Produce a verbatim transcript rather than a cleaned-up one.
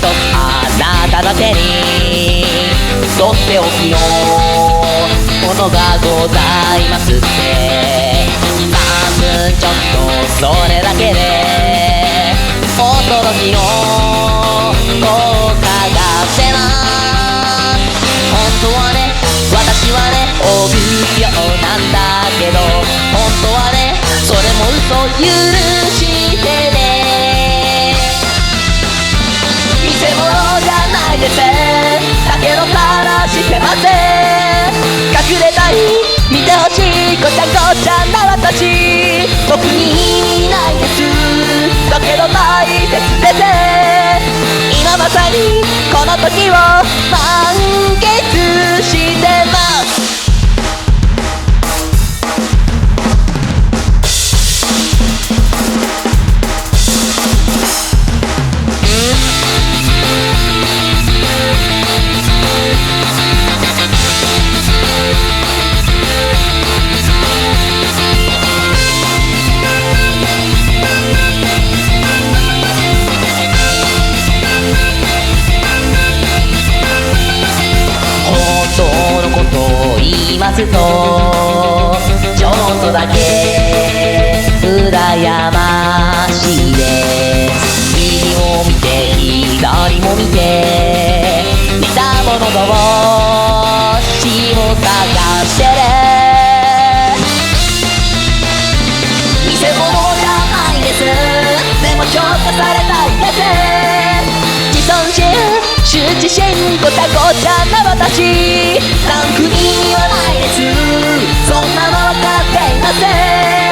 つあなただけにとっておきのものがございますってさんぷんちょっとそれだけで驚きの効果が出ます本当はね私はね臆病なんだけど本当はねそれも嘘許してね偽物じゃないですだけど晒してません隠れたい見てほしいごちゃごちゃな私僕に意味ないですだけど大切です今まさにこの時を満喫してます言いますとちょっとだけ羨ましいです右も見て左も見て似たもの同士を探してる偽物じゃないですでも評価されたいです自尊心羞恥心ごちゃごちゃな私ランクにはないですそんなの分かっていません